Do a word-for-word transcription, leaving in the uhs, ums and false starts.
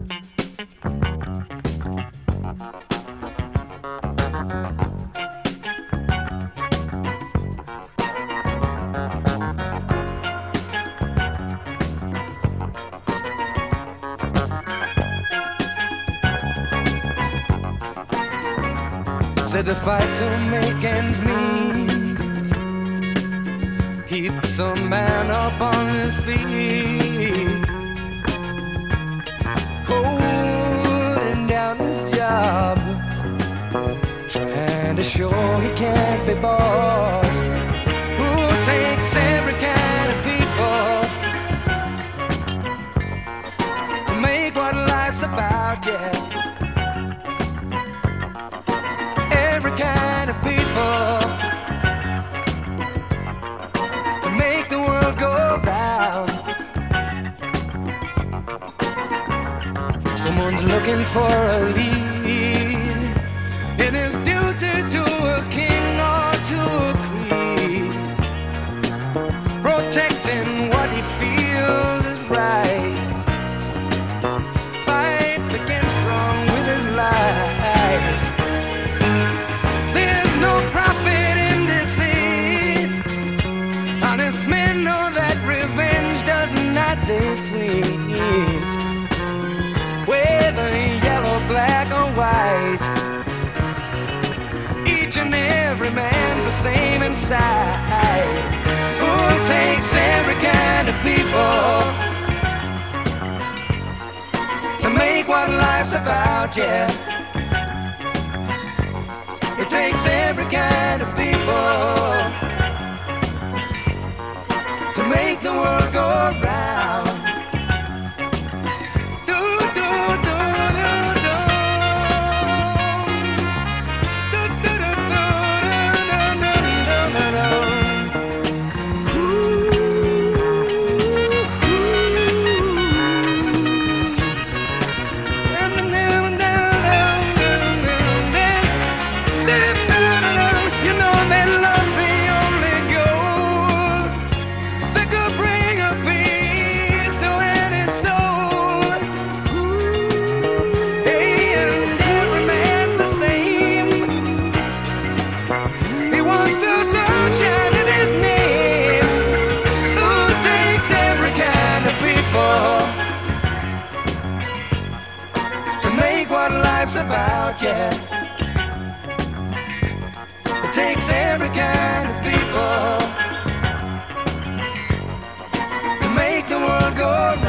Said the fight to make ends meet keeps a man up on his feet, holding down his job, trying to show he can't be bought. Who takes every kind of people to make what life's about, yeah. Every kind of people to make the world go round. Someone's looking for a lead in his duty to a king or to a queen, protecting what he feels is right, fights against wrong with his life. No profit in deceit. Honest men know that revenge does not taste sweet. Whether yellow, black, or white, each and every man's the same inside. Who takes every kind of people to make what life's about, yeah. It takes every kind of people to make the world go round. Do, do, do, do, do. Do, do, do, do, do, do, do, do, do. Ooh, you know that love's the only goal that could bring a peace to any soul. Ooh, hey, and every man's the same. He wants the sunshine in his name. Who takes every kind of people to make what life's about, yeah. It takes every kind of people to make the world go round.